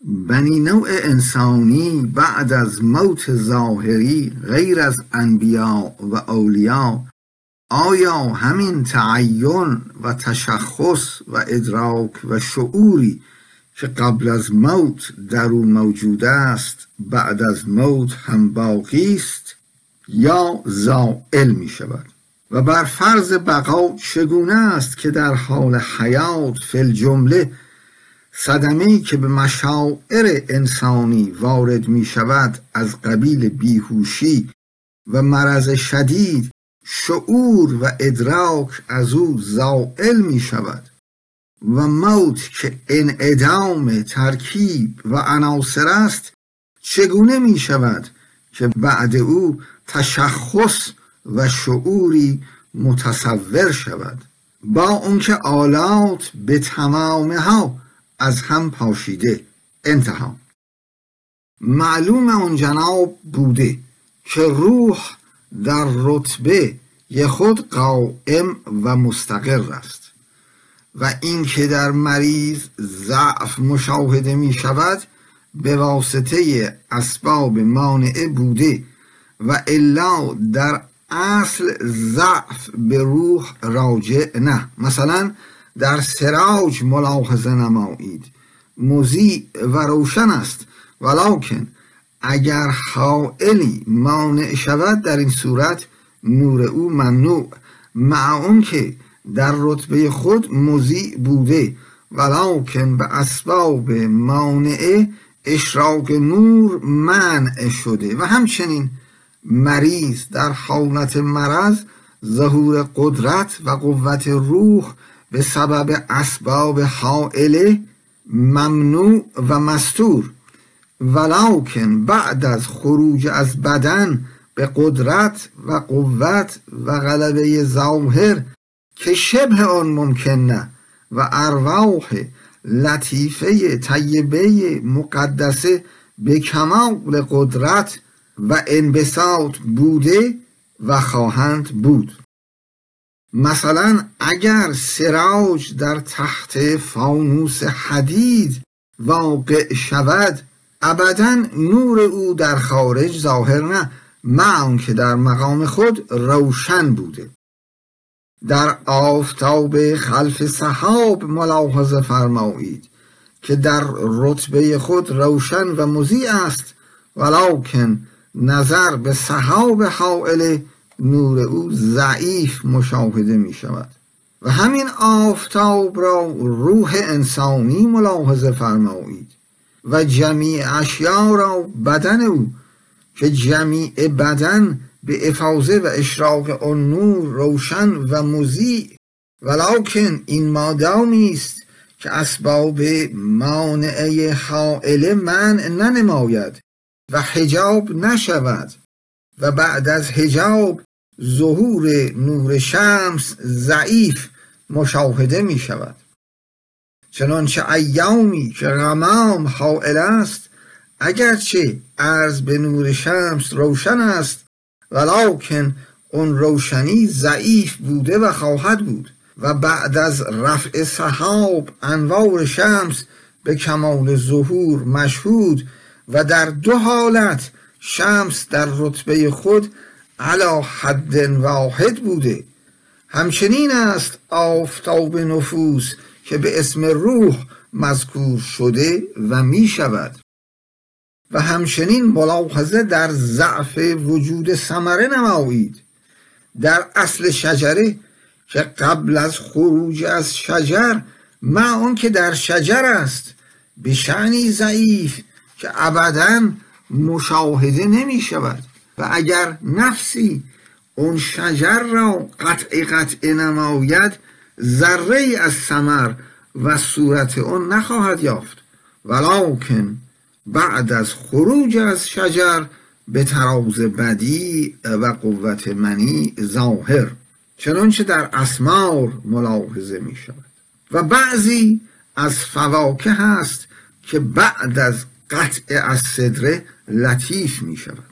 بنی نوع انسانی بعد از موت ظاهری غیر از انبیا و اولیا آیا همین تعین و تشخص و ادراک و شعوری که قبل از موت در او موجود است بعد از موت هم باقی است یا زائل می شود؟ و بر فرض بقا چگونه است که در حال حیات فی الجمله صدمه‌ای که به مشاعر انسانی وارد می شود از قبیل بیهوشی و مرض شدید شعور و ادراک از او زائل می شود و موت که انعدام ترکیب و عناصر است چگونه می شود که بعد او تشخص و شعوری متصور شود با اونکه آلات به تمامها از هم پاشیده؟ انتها. معلوم اون جناب بوده که روح در رتبه خود قائم و مستقر است و این که در مریض ضعف مشاهده می شود به واسطه اسباب مانعه بوده و الا در اصل ضعف به روح راجع نه. مثلا در سراج ملاحظه نمایید مضیء و روشن است، ولکن اگر حائلی مانع شود در این صورت نور او ممنوع، مع اون که در رتبه خود مضیء بوده ولکن به اسباب مانعه اشراق نور منع شده. و همچنین مریض در حالت مرض ظهور قدرت و قوت روح به سبب اسباب حائله ممنوع و مستور، ولکن بعد از خروج از بدن به قدرت و قوت و غلبه ظاهر که شبه آن ممکن نه و ارواح لطیفه طیبه مقدسه به کمال قدرت و انبساط بوده و خواهند بود. مثلا اگر سراج در تحت فانوس حدید واقع شود ابدا نور او در خارج ظاهر نه، مع آنکه در مقام خود روشن بوده. در آفتاب خلف سحاب ملاحظه فرمایید که در رتبه خود روشن و مضیء است، ولکن نظر به سحاب حائل نور او ضعیف مشاهده می شود. و همین آفتاب را روح انسانی ملاحظه فرمایید و جمیع اشیا را بدن او که جمیع بدن به افاضه و اشراق آن نور روشن و مضیء، ولکن این مادامی است که اسباب مانعه حائله منع ننماید و حجاب نشود و بعد از حجاب ظهور نور شمس ضعیف مشاهده می شود. چنانچه ایامی که غمام حائل است اگرچه عرض به نور شمس روشن است ولکن اون روشنی ضعیف بوده و خواهد بود و بعد از رفع سحاب انوار شمس به کمال ظهور مشهود و در دو حالت شمس در رتبه خود علی حد واحد بوده. همچنین است آفتاب نفوس که به اسم روح مذکور شده و می شود. و همچنین ملاحظه در ضعف وجود ثمره نمایید. در اصل شجره که قبل از خروج از شجر مع آن که در شجر است به شأنی ضعیف که ابداً مشاهده نمی شود و اگر نفسی اون شجر را قطع نماید ذره از ثمر و صورت اون نخواهد یافت، ولکن بعد از خروج از شجر به تراز بدیع و قوت منی ظاهر، چنانچه در اسمار ملاحظه می شود. و بعضی از فواکه هست که بعد از قطع از صدره لطیف می شود.